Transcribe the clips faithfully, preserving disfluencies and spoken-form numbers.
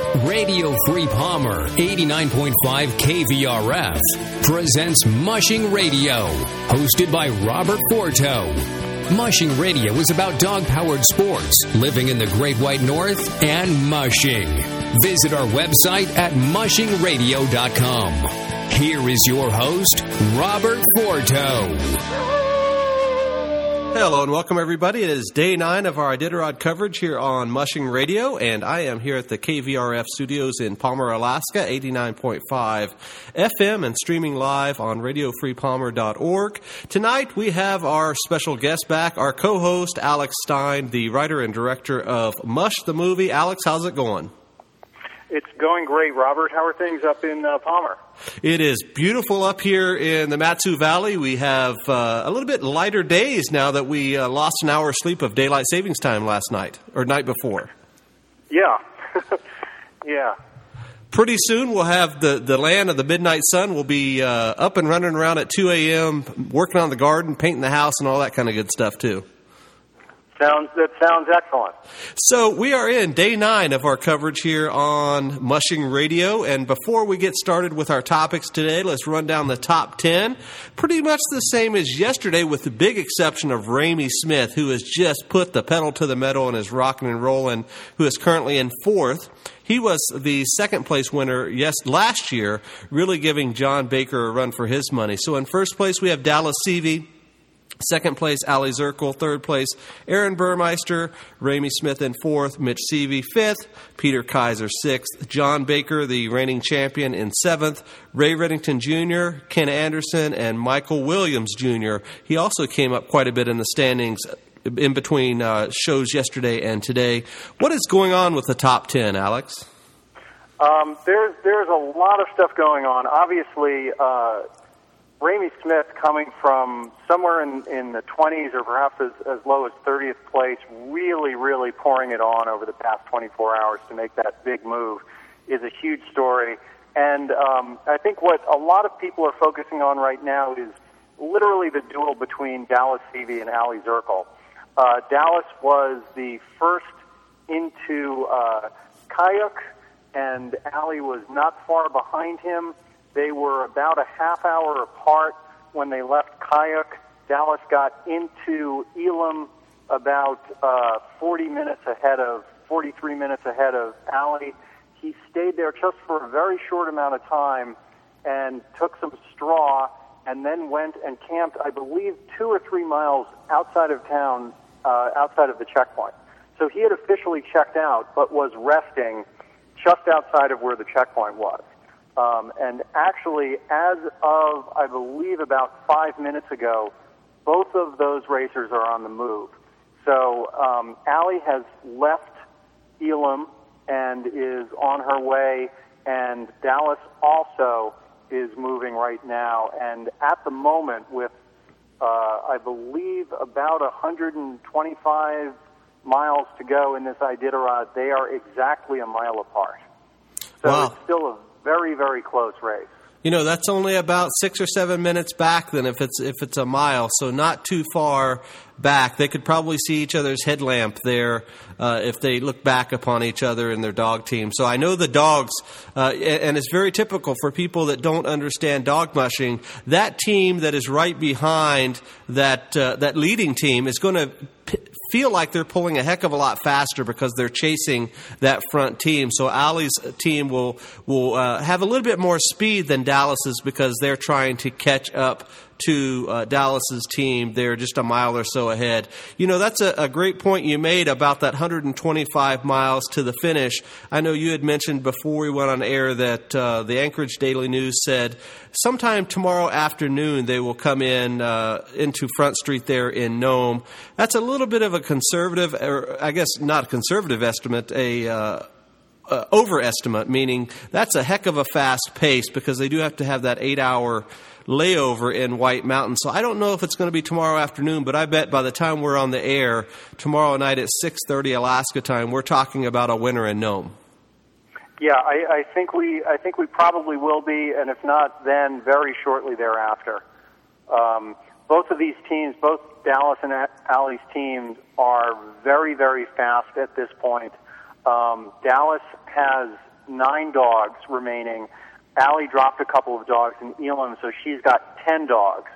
Radio Free Palmer, eighty-nine point five K V R F, presents Mushing Radio, hosted by Robert Forto. Mushing Radio is about dog-powered sports, living in the Great White North, and mushing. Visit our website at mushing radio dot com. Here is your host, Robert Forto. Hello and welcome, everybody. It is day nine of our Iditarod coverage here on Mushing Radio, and I am here at the K V R F studios in Palmer, Alaska, eighty-nine point five F M and streaming live on radio free palmer dot org. Tonight we have our special guest back, our co-host, Alex Stein, the writer and director of Mush the Movie. Alex, how's it going? It's going great, Robert. How are things up in uh, Palmer? It is beautiful up here in the Mat-Su Valley. We have uh, a little bit lighter days now that we uh, lost an hour of sleep of daylight savings time last night, or night before. Yeah. yeah. Pretty soon we'll have the, the land of the midnight sun. We'll be uh, up and running around at two a.m., working on the garden, painting the house, and all that kind of good stuff, too. Sounds, that sounds excellent. So we are in day nine of our coverage here on Mushing Radio, and before we get started with our topics today, let's run down the top ten. Pretty much the same as yesterday, with the big exception of Ramey Smith, who has just put the pedal to the metal and is rocking and rolling, who is currently in fourth. He was the second place winner yes last year, really giving John Baker a run for his money. So in first place we have Dallas Seavey. Second place, Ali Zirkle. Third place, Aaron Burmeister. Ramey Smith in fourth. Mitch Seavey fifth. Peter Kaiser sixth. John Baker, the reigning champion, in seventh. Ray Reddington Junior, Ken Anderson, and Michael Williams Junior He also came up quite a bit in the standings in between uh, shows yesterday and today. What is going on with the top ten, Alex? Um, there's there's a lot of stuff going on. Obviously, uh, Ramey Smith coming from somewhere in, in the twenties or perhaps as, as low as thirtieth place, really, really pouring it on over the past twenty-four hours to make that big move is a huge story. And um, I think what a lot of people are focusing on right now is literally the duel between Dallas Seavey and Ali Zirkle. Uh, Dallas was the first into uh, kayak, and Ali was not far behind him. They were about a half hour apart when they left kayak. Dallas got into Elam about uh, forty minutes ahead of, forty-three minutes ahead of Ali. He stayed there just for a very short amount of time and took some straw and then went and camped, I believe, two or three miles outside of town, uh, outside of the checkpoint. So he had officially checked out but was resting just outside of where the checkpoint was. Um, and actually, as of, I believe, about five minutes ago, both of those racers are on the move. So um, Ali has left Elam and is on her way, and Dallas also is moving right now. And at the moment, with, uh, I believe, about one hundred twenty-five miles to go in this Iditarod, they are exactly a mile apart. So wow. It's still a very, very close race. You know, that's only about six or seven minutes back then if it's if it's a mile, so not too far back. They could probably see each other's headlamp there uh, if they look back upon each other in their dog team. So I know the dogs, uh, and it's very typical for people that don't understand dog mushing, that team that is right behind that uh, that leading team is going to p- feel like they're pulling a heck of a lot faster because they're chasing that front team. So Ali's team will will uh, have a little bit more speed than Dallas's because they're trying to catch up to uh, Dallas's team. They're just a mile or so ahead. You know, that's a, a great point you made about that one hundred twenty-five miles to the finish. I know you had mentioned before we went on air that uh, the Anchorage Daily News said sometime tomorrow afternoon they will come in uh, into Front Street there in Nome. That's a little bit of a conservative, or I guess not a conservative estimate, a uh, uh, overestimate, meaning that's a heck of a fast pace because they do have to have that eight-hour layover in White Mountain. So I don't know if it's going to be tomorrow afternoon, but I bet by the time we're on the air tomorrow night at six thirty Alaska time, we're talking about a winner in Nome. Yeah, I, I think we I think we probably will be, and if not, then very shortly thereafter. Um, both of these teams, both Dallas and Ali's teams, are very, very fast at this point. Um, Dallas has nine dogs remaining. Allie dropped a couple of dogs in Elam, so she's got ten dogs.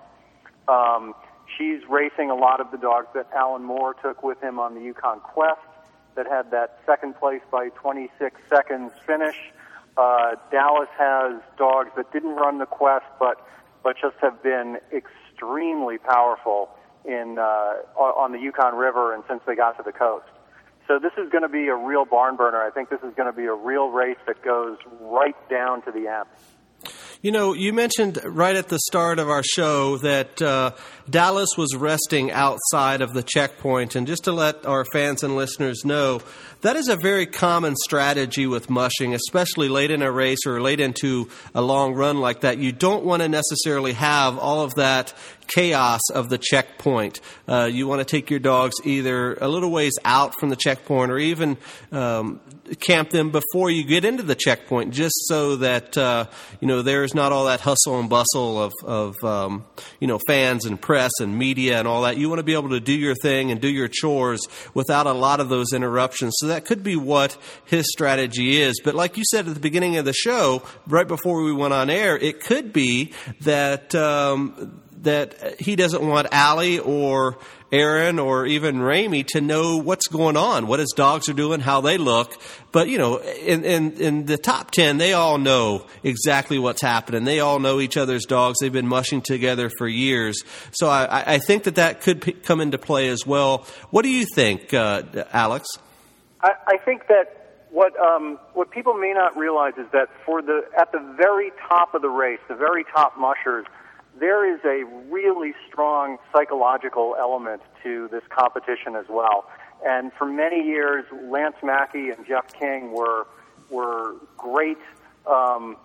Um, she's racing a lot of the dogs that Alan Moore took with him on the Yukon Quest that had that second place by twenty-six seconds finish. Uh, Dallas has dogs that didn't run the Quest, but but just have been extremely powerful in uh, on the Yukon River and since they got to the coast. So this is going to be a real barn burner. I think this is going to be a real race that goes right down to the end. You know, you mentioned right at the start of our show that uh, Dallas was resting outside of the checkpoint. And just to let our fans and listeners know, that is a very common strategy with mushing, especially late in a race or late into a long run like that. You don't want to necessarily have all of that chaos of the checkpoint. Uh, you want to take your dogs either a little ways out from the checkpoint or even um, camp them before you get into the checkpoint, just so that uh, you know there's not all that hustle and bustle of, of um, you know fans and press and media and all that. You want to be able to do your thing and do your chores without a lot of those interruptions. So that could be what his strategy is. But like you said at the beginning of the show, right before we went on air, it could be that um, that he doesn't want Allie or Aaron or even Ramey to know what's going on, what his dogs are doing, how they look. But, you know, in, in, in the top ten, they all know exactly what's happening. They all know each other's dogs. They've been mushing together for years. So I, I think that that could p- come into play as well. What do you think, uh, Alex? I, I think that what um, what people may not realize is that for the at the very top of the race, the very top mushers, there is a really strong psychological element to this competition as well. And for many years, Lance Mackey and Jeff King were were great um,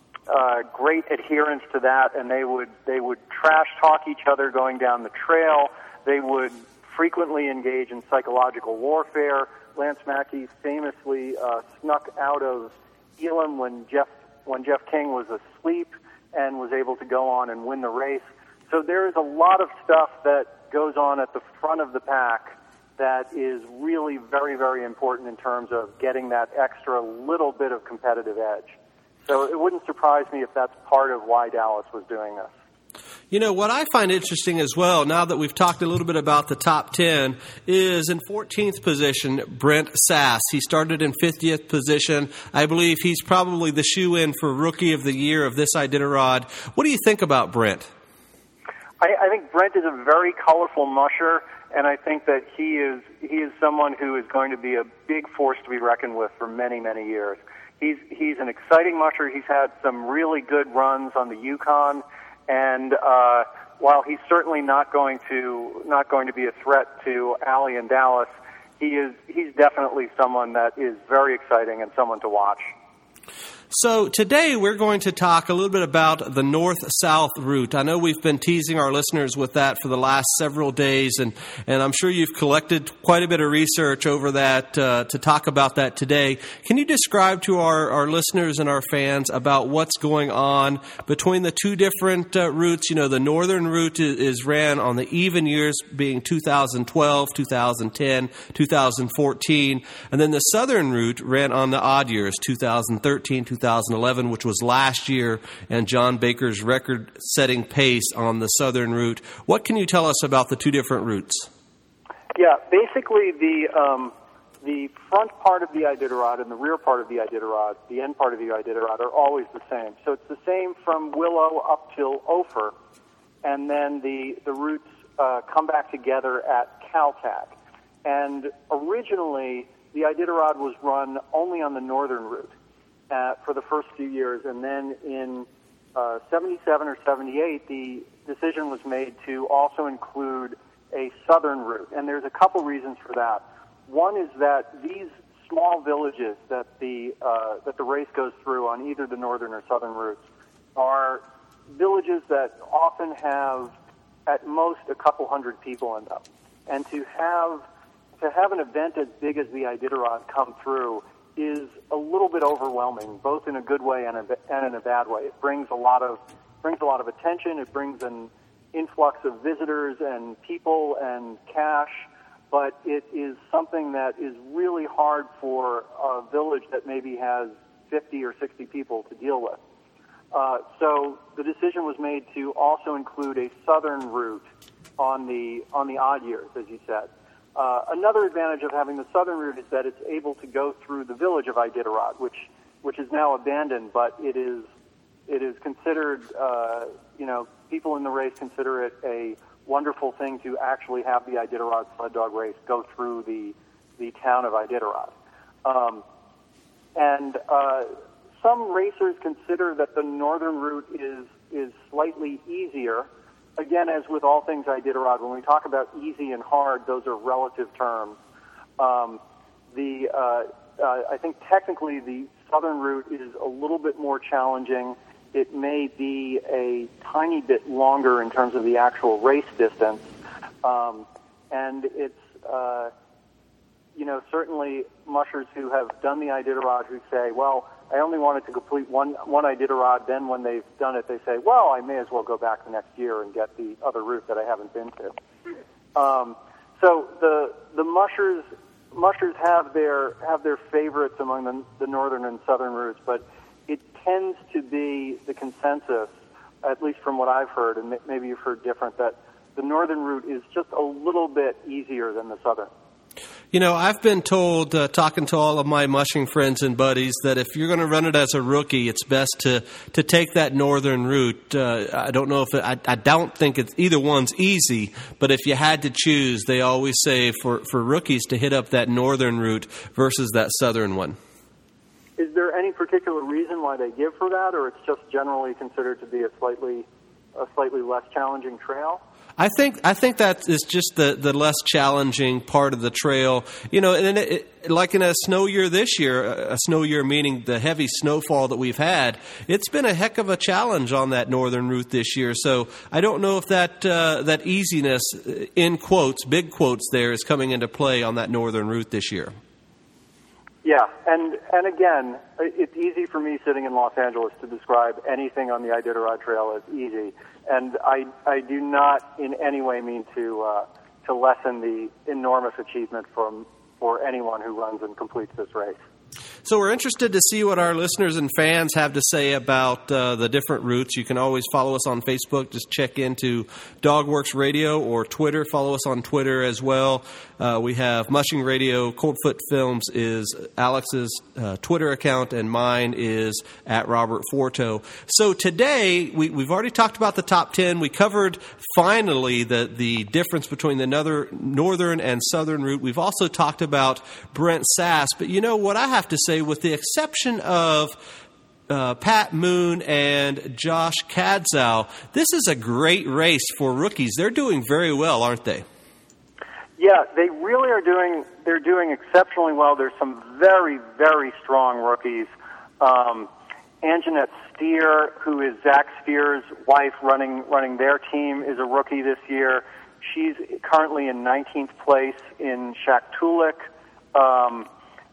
uh, great adherents to that, and they would they would trash talk each other going down the trail. They would frequently engage in psychological warfare. Lance Mackey famously uh, snuck out of Elam when Jeff when Jeff King was asleep and was able to go on and win the race. So there is a lot of stuff that goes on at the front of the pack that is really very, very important in terms of getting that extra little bit of competitive edge. So it wouldn't surprise me if that's part of why Dallas was doing this. You know, what I find interesting as well, now that we've talked a little bit about the top ten, is in fourteenth position, Brent Sass. He started in fiftieth position. I believe he's probably the shoe-in for Rookie of the Year of this Iditarod. What do you think about Brent? I, I think Brent is a very colorful musher, and I think that he is he is someone who is going to be a big force to be reckoned with for many, many years. He's he's an exciting musher. He's had some really good runs on the Yukon. And uh, while he's certainly not going to not going to be a threat to Allie and Dallas, he is he's definitely someone that is very exciting and someone to watch. So today we're going to talk a little bit about the north-south route. I know we've been teasing our listeners with that for the last several days, and, and I'm sure you've collected quite a bit of research over that uh, to talk about that today. Can you describe to our, our listeners and our fans about what's going on between the two different uh, routes? You know, the northern route is, is ran on the even years, being two thousand twelve, two thousand ten, two thousand fourteen, and then the southern route ran on the odd years, two thousand thirteen, two thousand eleven, which was last year, and John Baker's record-setting pace on the southern route. What can you tell us about the two different routes? Yeah, basically the um, the front part of the Iditarod and the rear part of the Iditarod, the end part of the Iditarod, are always the same. So it's the same from Willow up till Ophir, and then the the routes uh, come back together at Caltech. And originally, the Iditarod was run only on the northern route Uh, for the first few years, and then in uh, seventy-seven or seventy-eight, the decision was made to also include a southern route, and there's a couple reasons for that. One is that these small villages that the uh, that the race goes through on either the northern or southern routes are villages that often have at most a couple hundred people in them, and to have to have an event as big as the Iditarod come through is a little bit overwhelming, both in a good way and, a, and in a bad way. It brings a lot of brings a lot of attention. It brings an influx of visitors and people and cash, but it is something that is really hard for a village that maybe has fifty or sixty people to deal with. Uh, so the decision was made to also include a southern route on the on the odd years, as you said. Uh, another advantage of having the southern route is that it's able to go through the village of Iditarod, which which is now abandoned, but it is it is considered, uh, you know, people in the race consider it a wonderful thing to actually have the Iditarod sled dog race go through the the town of Iditarod. Um, and uh, some racers consider that the northern route is is slightly easier. Again, as with all things Iditarod, when we talk about easy and hard, those are relative terms. Um, the uh, uh, I think technically the southern route is a little bit more challenging. It may be a tiny bit longer in terms of the actual race distance, um, and it's uh, you know certainly mushers who have done the Iditarod who say, well, I only wanted to complete one one Iditarod. Then when they've done it, they say, well, I may as well go back the next year and get the other route that I haven't been to. Um, so the the mushers mushers have their have their favorites among the, the northern and southern routes, but it tends to be the consensus, at least from what I've heard, and maybe you've heard different, that the northern route is just a little bit easier than the southern. You know, I've been told, uh, talking to all of my mushing friends and buddies, that if you're going to run it as a rookie, it's best to, to take that northern route. Uh, I don't know if it, I, I don't think it's either one's easy, but if you had to choose, they always say for, for rookies to hit up that northern route versus that southern one. Is there any particular reason why they give for that, or it's just generally considered to be a slightly a slightly less challenging trail? I think I think that is just the, the less challenging part of the trail. You know, and it, it, like in a snow year this year, a snow year meaning the heavy snowfall that we've had, it's been a heck of a challenge on that northern route this year. So I don't know if that uh, that easiness, in quotes, big quotes there, is coming into play on that northern route this year. Yeah, and and again, it's easy for me sitting in Los Angeles to describe anything on the Iditarod Trail as easy, and I I do not in any way mean to uh, to lessen the enormous achievement from for anyone who runs and completes this race. So we're interested to see what our listeners and fans have to say about uh, the different routes. You can always follow us on Facebook. Just check into Dogworks Radio, or Twitter. Follow us on Twitter as well. Uh, we have Mushing Radio. Coldfoot Films is Alex's uh, Twitter account, and mine is at Robert Forto. So today, we, we've already talked about the top ten. We covered, finally, the, the difference between the northern, northern and southern route. We've also talked about Brent Sass. But you know what I have to say, with the exception of uh, Pat Moon and Josh Kadzow, this is a great race for rookies. They're doing very well, aren't they? Yeah, they really are doing, they're doing exceptionally well. There's some very, very strong rookies. Um, Anjanette Steer, who is Zach Steer's wife running, running their team, is a rookie this year. She's currently in nineteenth place in Shaktoolik. Um,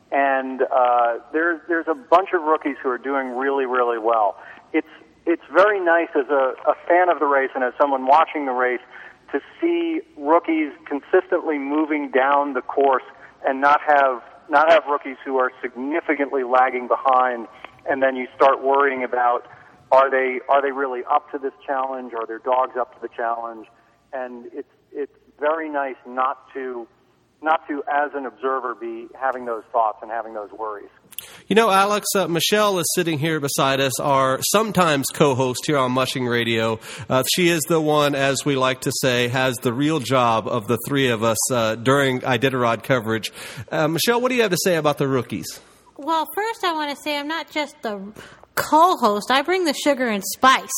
And uh, there's there's a bunch of rookies who are doing really, really well. It's it's very nice as a, a fan of the race and as someone watching the race to see rookies consistently moving down the course and not have not have rookies who are significantly lagging behind. And then you start worrying about, are they are they really up to this challenge? Are their dogs up to the challenge? And it's it's very nice not to. not to, as an observer, be having those thoughts and having those worries. You know, Alex, uh, Michelle is sitting here beside us, our sometimes co-host here on Mushing Radio. Uh, she is the one, as we like to say, has the real job of the three of us uh, during Iditarod coverage. Uh, Michelle, what do you have to say about the rookies? Well, first I want to say I'm not just the co-host. I bring the sugar and spice.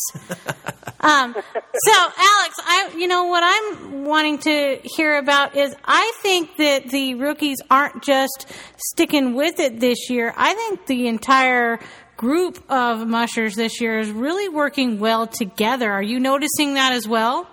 um, so, Alex, I, you know, what I'm wanting to hear about is I think that the rookies aren't just sticking with it this year. I think the entire group of mushers this year is really working well together. Are you noticing that as well?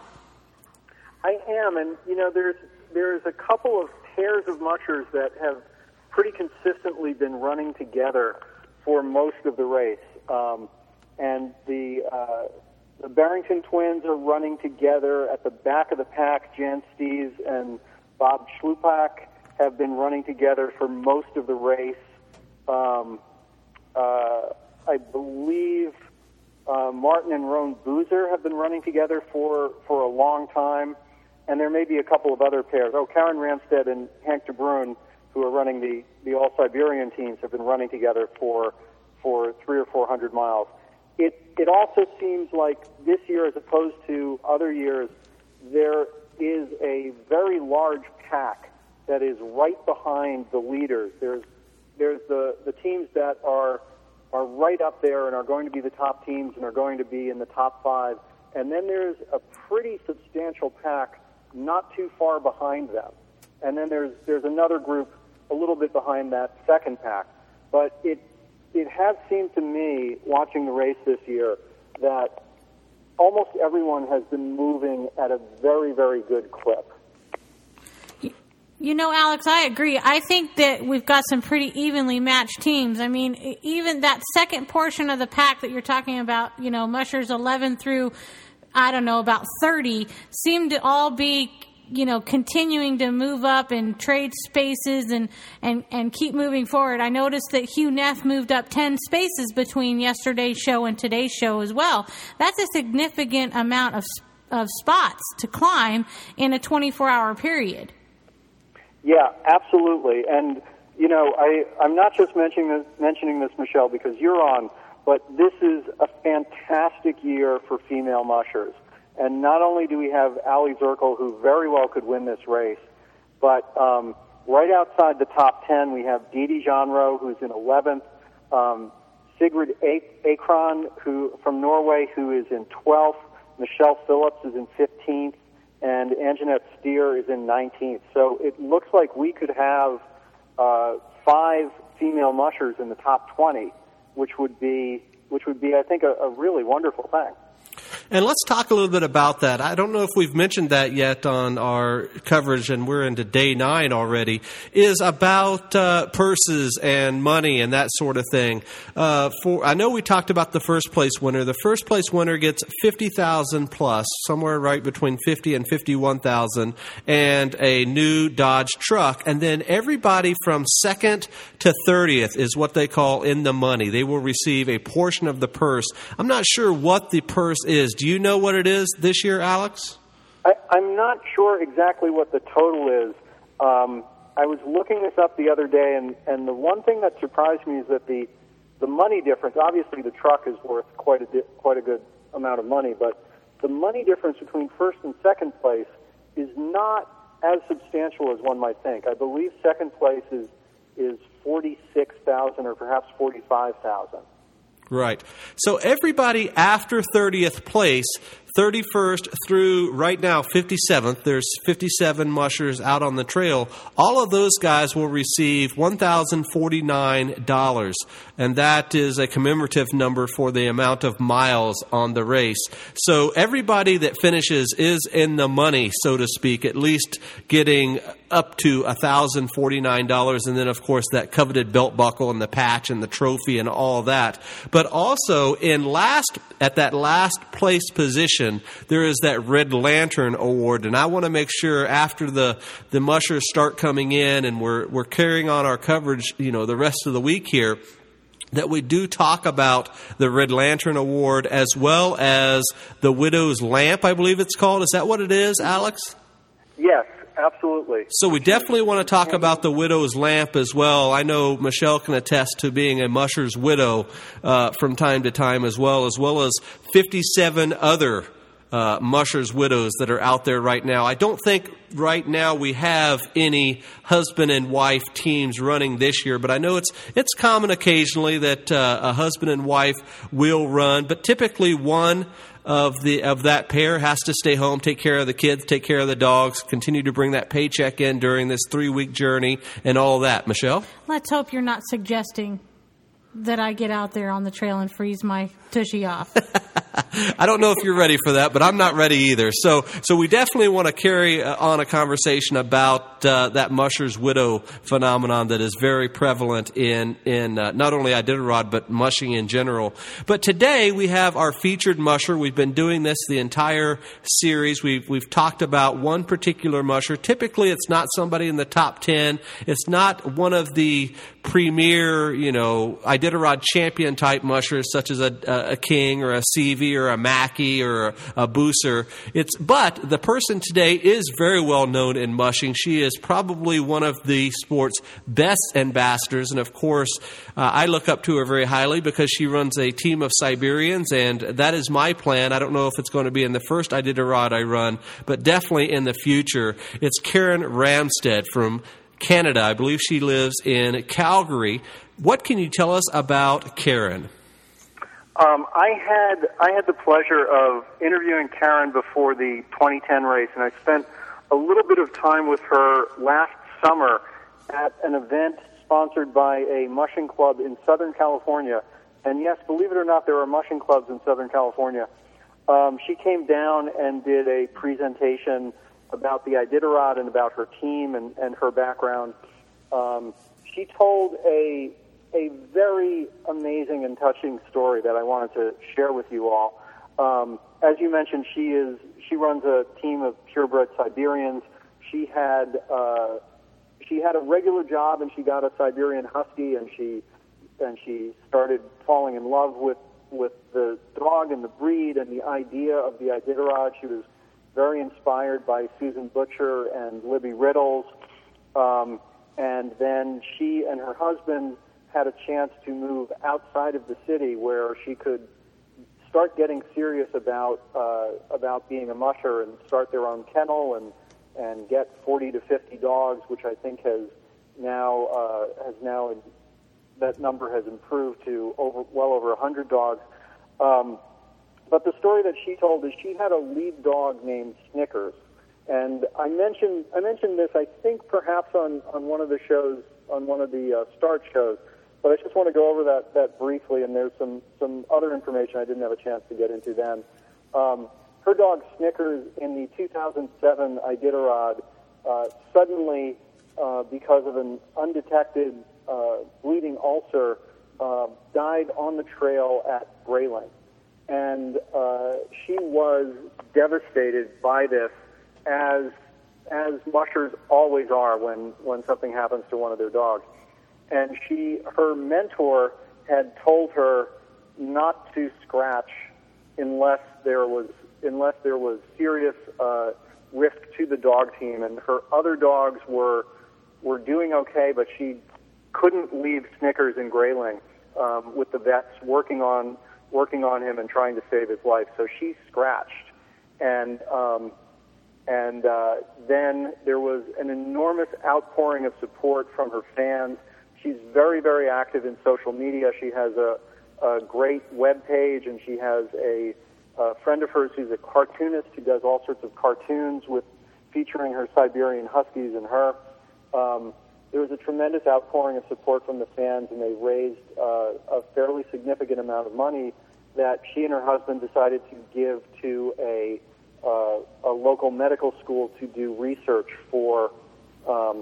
I am, and, you know, there's there's a couple of pairs of mushers that have pretty consistently been running together for most of the race. Um, and the uh, the Barrington twins are running together at the back of the pack. Jan Stees and Bob Schlupak have been running together for most of the race. Um, uh, I believe uh, Martin and Roan Boozer have been running together for, for a long time, and there may be a couple of other pairs. Oh, Karen Ramstead and Hank de Bruin, who are running the, the All-Siberian teams, have been running together for for three or four hundred miles. It it also seems like this year, as opposed to other years, there is a very large pack that is right behind the leaders. There's there's the, the teams that are are right up there and are going to be the top teams and are going to be in the top five. And then there's a pretty substantial pack not too far behind them. And then there's there's another group a little bit behind that second pack. But it it has seemed to me, watching the race this year, that almost everyone has been moving at a very, very good clip. You know, Alex, I agree. I think that we've got some pretty evenly matched teams. I mean, even that second portion of the pack that you're talking about, you know, mushers eleven through, I don't know, about thirty, seem to all be, you know, continuing to move up and trade spaces and, and, and keep moving forward. I noticed that Hugh Neff moved up ten spaces between yesterday's show and today's show as well. That's a significant amount of of spots to climb in a twenty-four hour period. Yeah, absolutely. And, you know, I, I'm not just mentioning this, mentioning this, Michelle, because you're on, but this is a fantastic year for female mushers. And not only do we have Ali Zirkle, who very well could win this race, but um, right outside the top ten, we have Didi Janro, who's in eleventh, um, Sigrid Akron, who from Norway, who is in twelfth, Michelle Phillips is in fifteenth, and Anjanette Steer is in nineteenth. So it looks like we could have uh, five female mushers in the top twenty, which would be, which would be, I think, a, a really wonderful thing. And let's talk a little bit about that. I don't know if we've mentioned that yet on our coverage, and we're into day nine already, is about uh, purses and money and that sort of thing. Uh, for I know we talked about the first place winner. The first place winner gets fifty thousand dollars plus, somewhere right between fifty and fifty-one thousand dollars, and a new Dodge truck. And then everybody from second to thirtieth is what they call in the money. They will receive a portion of the purse. I'm not sure what the purse is. Do you know what it is this year, Alex? I, I'm not sure exactly what the total is. Um, I was looking this up the other day, and, and the one thing that surprised me is that the the money difference. Obviously, the truck is worth quite a di- quite a good amount of money, but the money difference between first and second place is not as substantial as one might think. I believe second place is is forty-six thousand or perhaps forty-five thousand. Right. So everybody after thirtieth place, thirty-first through right now fifty-seventh, there's fifty-seven mushers out on the trail. All of those guys will receive one thousand forty-nine dollars, and that is a commemorative number for the amount of miles on the race. So everybody that finishes is in the money, so to speak, at least getting up to one thousand forty-nine dollars, and then, of course, that coveted belt buckle and the patch and the trophy and all that. But also, in last at that last place position, there is that Red Lantern Award, and I want to make sure after the, the mushers start coming in and we're we're carrying on our coverage, you know, the rest of the week here, that we do talk about the Red Lantern Award as well as the Widow's Lamp, I believe it's called. Is that what it is, Alex? Yes. Absolutely. So we definitely want to talk about the Widow's Lamp as well. I know Michelle can attest to being a musher's widow uh, from time to time as well, as well as fifty-seven other uh, mushers' widows that are out there right now. I don't think right now we have any husband and wife teams running this year, but I know it's it's common occasionally that uh, a husband and wife will run, but typically one of the of that pair has to stay home, take care of the kids, take care of the dogs, continue to bring that paycheck in during this three-week journey and all that. Michelle? Let's hope you're not suggesting that I get out there on the trail and freeze my tushy off. I don't know if you're ready for that, but I'm not ready either. So, so we definitely want to carry on a conversation about about uh, that musher's widow phenomenon that is very prevalent in, in uh, not only Iditarod, but mushing in general. But today we have our featured musher. We've been doing this the entire series. We've, we've talked about one particular musher. Typically, it's not somebody in the top ten. It's not one of the premier, you know, Iditarod champion type mushers, such as a, a King or a Seavey or a Mackey or a, a Booser. It's but the person today is very well known in mushing. She is probably one of the sport's best ambassadors, and of course, uh, I look up to her very highly because she runs a team of Siberians, and that is my plan. I don't know if it's going to be in the first Iditarod I run, but definitely in the future. It's Karen Ramstead from Canada. I believe she lives in Calgary. What can you tell us about Karen? Um, I had I had the pleasure of interviewing Karen before the twenty ten race, and I spent a little bit of time with her last summer at an event sponsored by a mushing club in Southern California. And yes, believe it or not, there are mushing clubs in Southern California. Um, she came down and did a presentation about the Iditarod and about her team and, and her background. Um, she told a a very amazing and touching story that I wanted to share with you all. Um, as you mentioned, she is she runs a team of purebred Siberians. She had uh, she had a regular job, and she got a Siberian Husky, and she and she started falling in love with with the dog and the breed and the idea of the Iditarod. She was very inspired by Susan Butcher and Libby Riddles. Um, and then she and her husband had a chance to move outside of the city where she could start getting serious about uh, about being a musher and start their own kennel and and get forty to fifty dogs, which I think has now uh, has now that number has improved to over well over one hundred dogs. Um, But the story that she told is she had a lead dog named Snickers, and I mentioned I mentioned this I think perhaps on, on one of the shows on one of the uh, start shows, but I just want to go over that, that briefly. And there's some, some other information I didn't have a chance to get into then. Um, her dog Snickers in the two thousand seven Iditarod uh, suddenly, uh, because of an undetected uh, bleeding ulcer, uh, died on the trail at Grayling. And uh, she was devastated by this, as as mushers always are when, when something happens to one of their dogs. And she, her mentor had told her not to scratch unless there was unless there was serious uh, risk to the dog team. And her other dogs were were doing okay, but she couldn't leave Snickers in Grayling um, with the vets working on. working on him and trying to save his life. So she scratched. And um, and uh, then there was an enormous outpouring of support from her fans. She's very, very active in social media. She has a, a great web page, and she has a, a friend of hers who's a cartoonist who does all sorts of cartoons with featuring her Siberian Huskies and her. Um, There was a tremendous outpouring of support from the fans, and they raised uh, a fairly significant amount of money that she and her husband decided to give to a uh, a local medical school to do research for um,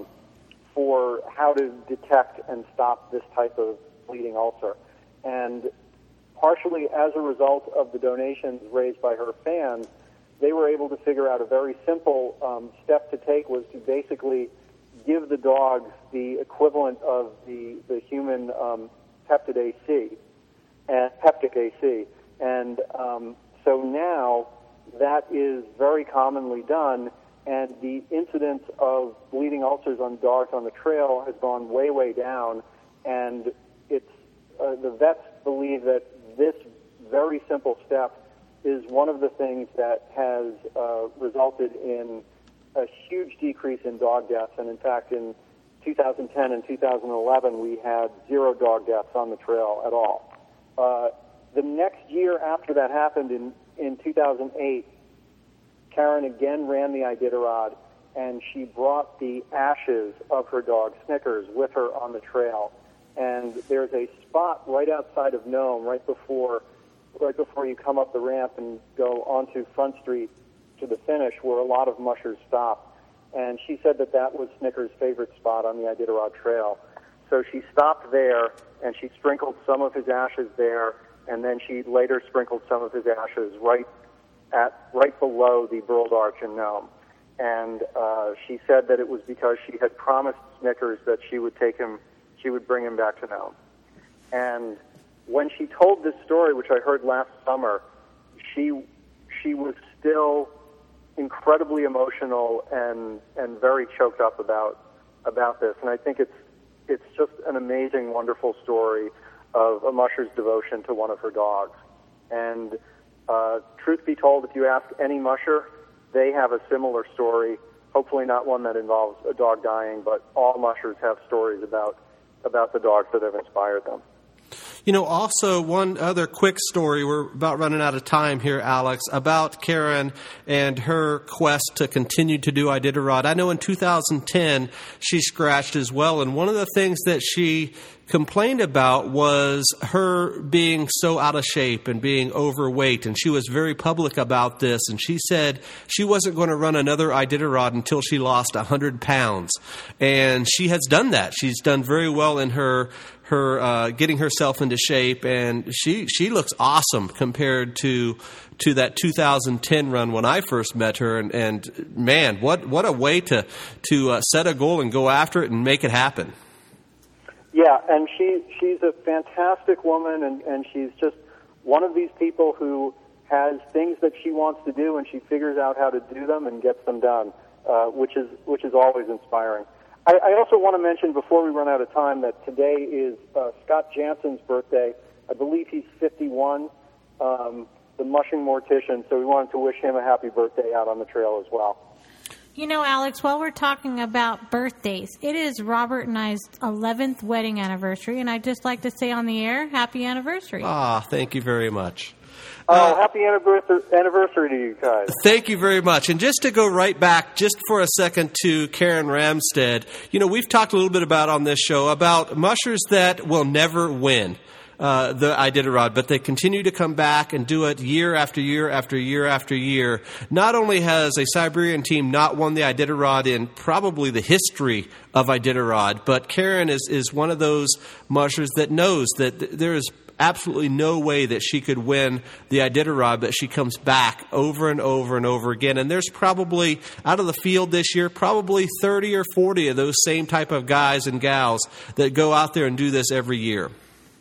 for how to detect and stop this type of bleeding ulcer. And partially as a result of the donations raised by her fans, they were able to figure out a very simple um, step to take was to basically give the dogs the equivalent of the, the human um, peptid A C, and peptic A C. And um, so now that is very commonly done, and the incidence of bleeding ulcers on dogs on the trail has gone way, way down. And it's uh, the vets believe that this very simple step is one of the things that has uh, resulted in a huge decrease in dog deaths. And in fact, in two thousand ten and two thousand eleven, we had zero dog deaths on the trail at all. Uh, the next year after that happened, in, in two thousand eight, Karen again ran the Iditarod, and she brought the ashes of her dog Snickers with her on the trail. And there's a spot right outside of Nome, right before right before you come up the ramp and go onto Front Street to the finish, where a lot of mushers stop. and she said that that was Snicker's favorite spot on the Iditarod Trail. So she stopped there, and she sprinkled some of his ashes there, and then she later sprinkled some of his ashes right at right below the Burled Arch in Nome. And uh, she said that it was because she had promised Snickers that she would take him, she would bring him back to Nome. And when she told this story, which I heard last summer, she she was still incredibly emotional and and very choked up about about this. And I think it's it's just an amazing, wonderful story of a musher's devotion to one of her dogs. And uh, truth be told, if you ask any musher, they have a similar story. Hopefully, not one that involves a dog dying, but all mushers have stories about about the dogs that have inspired them. You know, also one other quick story, we're about running out of time here, Alex, about Karen and her quest to continue to do Iditarod. I know in two thousand ten she scratched as well, and one of the things that she complained about was her being so out of shape and being overweight, and she was very public about this, and she said she wasn't going to run another Iditarod until she lost one hundred pounds, and she has done that. She's done very well in her her uh, getting herself into shape, and she she looks awesome compared to to that two thousand ten run when I first met her, and, and man, what what a way to to uh, set a goal and go after it and make it happen. Yeah, and she she's a fantastic woman, and, and she's just one of these people who has things that she wants to do, and she figures out how to do them and gets them done, uh, which is which is always inspiring. I, I also want to mention before we run out of time that today is uh, Scott Jansen's birthday. I believe he's fifty-one, um, the mushing mortician, so we wanted to wish him a happy birthday out on the trail as well. You know, Alex, while we're talking about birthdays, it is Robert and I's eleventh wedding anniversary, and I'd just like to say on the air, happy anniversary. Ah, thank you very much. Oh, Uh, happy anniversary, anniversary to you guys. Thank you very much. And just to go right back just for a second to Karen Ramstead, you know, we've talked a little bit about on this show about mushers that will never win uh, the Iditarod, but they continue to come back and do it year after year after year after year. Not only has a Siberian team not won the Iditarod in probably the history of Iditarod, but Karen is, is one of those mushers that knows that th- there is absolutely no way that she could win the Iditarod, but she comes back over and over and over again. And there's probably, out of the field this year, probably thirty or forty of those same type of guys and gals that go out there and do this every year.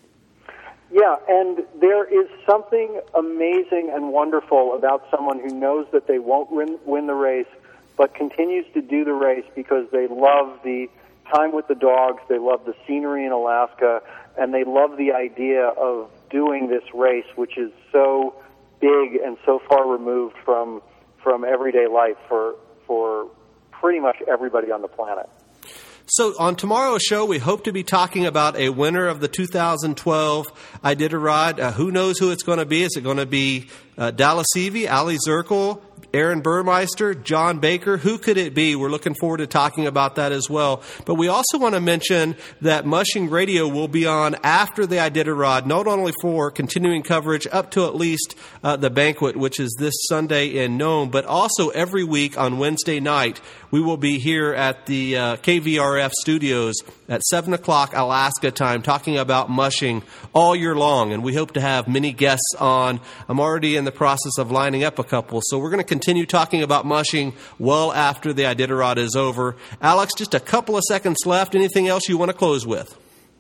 Yeah, and there is something amazing and wonderful about someone who knows that they won't win, win the race, but continues to do the race because they love the time with the dogs, they love the scenery in Alaska, and they love the idea of doing this race, which is so big and so far removed from from everyday life for for pretty much everybody on the planet. So on tomorrow's show, we hope to be talking about a winner of the two thousand twelve Iditarod. Uh, who knows who it's going to be? Is it going to be uh, Dallas Evie, Ali Zirkle, Aaron Burmeister, John Baker? Who could it be? We're looking forward to talking about that as well. But we also want to mention that Mushing Radio will be on after the Iditarod, not only for continuing coverage up to at least uh, the banquet, which is this Sunday in Nome, but also every week on Wednesday night, we will be here at the uh, K V R F studios at seven o'clock Alaska time talking about mushing all year long. And we hope to have many guests on. I'm already in the process of lining up a couple. So we're going to continue talking about mushing well after the Iditarod is over. Alex, just a couple of seconds left. Anything else you want to close with?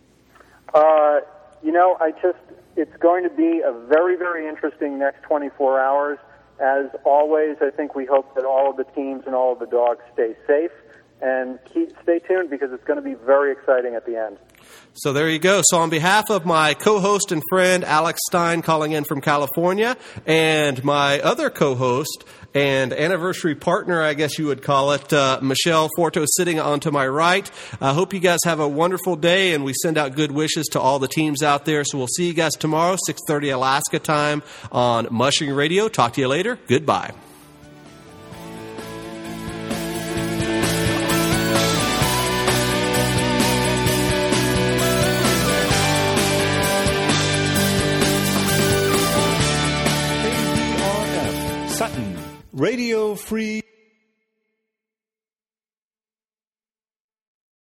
Uh, you know, I just, it's going to be a very, very interesting next twenty-four hours. As always, I think we hope that all of the teams and all of the dogs stay safe, and keep, stay tuned because it's going to be very exciting at the end. So there you go. So on behalf of my co-host and friend, Alex Stein, calling in from California, and my other co-host and anniversary partner, I guess you would call it, uh, Michelle Forto, sitting on to my right. I hope you guys have a wonderful day, and we send out good wishes to all the teams out there. So we'll see you guys tomorrow, six thirty Alaska time on Mushing Radio. Talk to you later. Goodbye. Radio Free